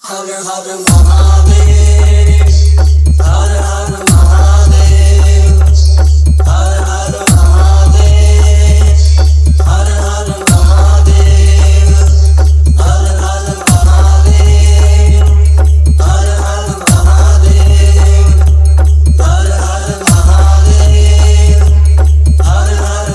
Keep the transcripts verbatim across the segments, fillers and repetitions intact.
Her her Mahadev, her her Mahadev, her her Mahadev, her her Mahadev, her her Mahadev, her her Mahadev, her her Mahadev, her her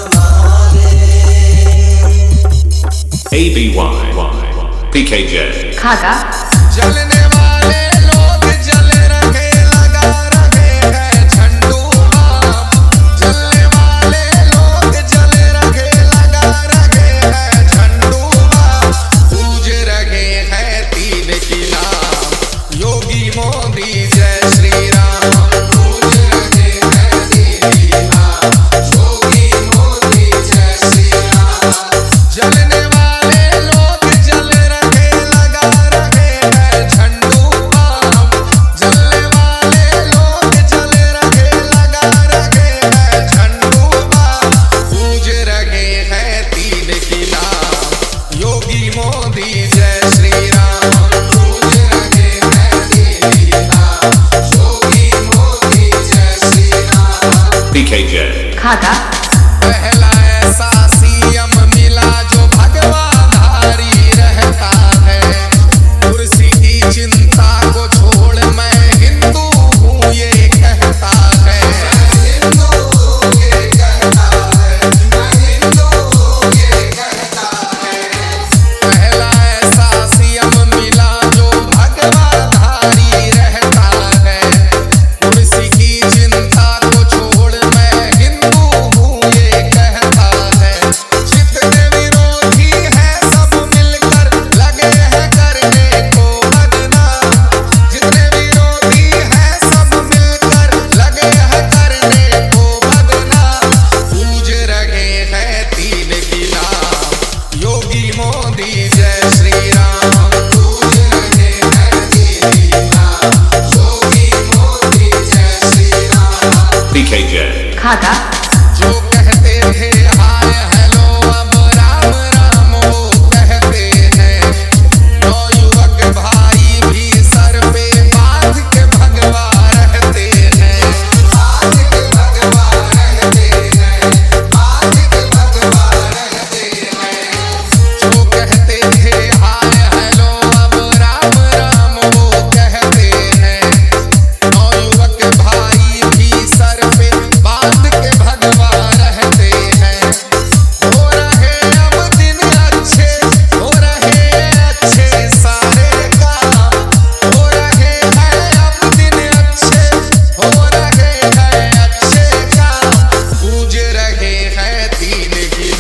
Mahadev. A B Y P K J खागा जलने वाले लोग जल रखे लगा रखे हैं झंडू बाम। जलने वाले लोग जल रखे लगा रखे हैं झंडू बाम। पूज रहे हैं तीन की नाम योगी मोदी जय श्री राम। पूज रहे हैं तीन की नाम योगी मोदी जय श्री राम। जलने वाले लोग जल रखे लगा रखे हैं झंडू बाम। जलने वाले लोग जल रखे लगा रखे हैं झंडू बाम। पूज रहे हैं तीन की नाम योगी मोदी जय श्री राम। पूज रहे हैं तीन की नाम योगी मोदी जय Shri Ram. P K J खागा पहला ऐसा सीएम मिला जो भगवाधारी रहता है। कुर्सी की चिंता को छोड़ मैं हिंदू हूँ ये कहता है। हिंदू हूँ ये कहता है, मैं हिंदू हूँ ये कहता है। पहला ऐसा सीएम मिला जो भगवाधारी रहता है। कुर्सी की चिंता को छोड़ मैं हिंदू हूँ ये कहता है। जितने विरोधी हैं सब मिलकर लगे हैं करने को बदनाम। जितने विरोधी हैं सब मिलकर लगे हैं करने को बदनाम। पूज रहे हैं तीन की नाम योगी मोदी जय श्री राम। पूज रहे हैं तीन की नाम योगी मोदी जय Shri Ram. P K J खागा जो कहते थे हाय हेलो अब राम राम वो कहते हैं। नौयुवक भाई भी सर पे बांध के भगवा रहते हैं। बांध के भगवा रहते हैं, बांध के भगवा रहते हैं। जो कहते थे हाय हेलो अब राम राम वो कहते हैं। नौयुवक भाई भी सर पे बांध के भगवा रहते हैं। हो रहे अब दिन अच्छे, हो रहे अच्छे सारे काम। हो रहे हैं अब दिन अच्छे, हो रहे हैं अच्छे काम। पूज रहे हैं तीन की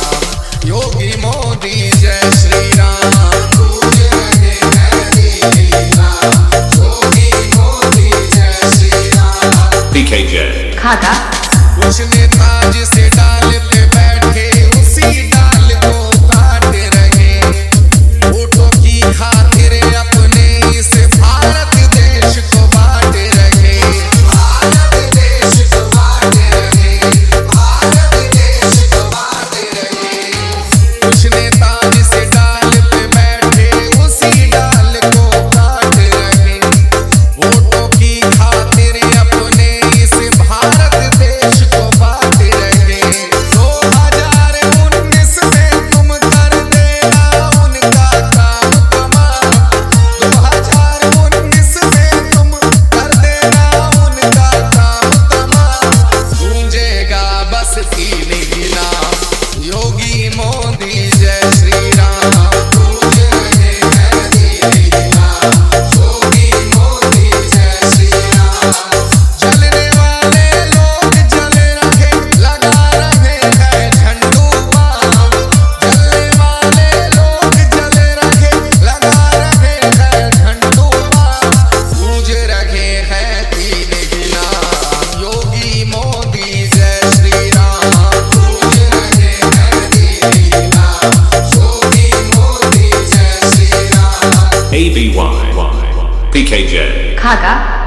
नाम योगी मोदी जय श्री राम। पूज रहे हैं तीन की नाम योगी मोदी जय Shri Ram. P K J खागा कुछ नेता जिसे डाल पे बैठे उसी डाल को काट रहे। वोटों की खातिर अपने इस भारत देश को बांट रहे। भारत देश को बांट रहे, भारत देश को बांट रहे। कुछ नेता जिसे डाल पे बैठे उसी डाल को काट रहे। वोटों की खातिर अपने इस भारत देश को बांट रहे। दो हजार उन्नीस में तुम कर देना उनका काम तमाम। दो हजार उन्नीस में तुम कर देना उनका काम तमाम। गूंजेगा बस तीन ही नाम योगी मोदी जय श्री राम। गूंज रहे हैं तीन ही नाम योगी मोदी जय श्री राम। जलने वाले लोग जल रखे लगा रहे हैं झंडू बाम। जलने वाले लोग जल रखे लगा रहे हैं झंडू बाम। पूज रहे हैं तीन ही नाम योगी मोदी जय श्री राम। पूज रहे हैं तीन ही नाम योगी मोदी जय Shri Ram. A B Y P K J Khaga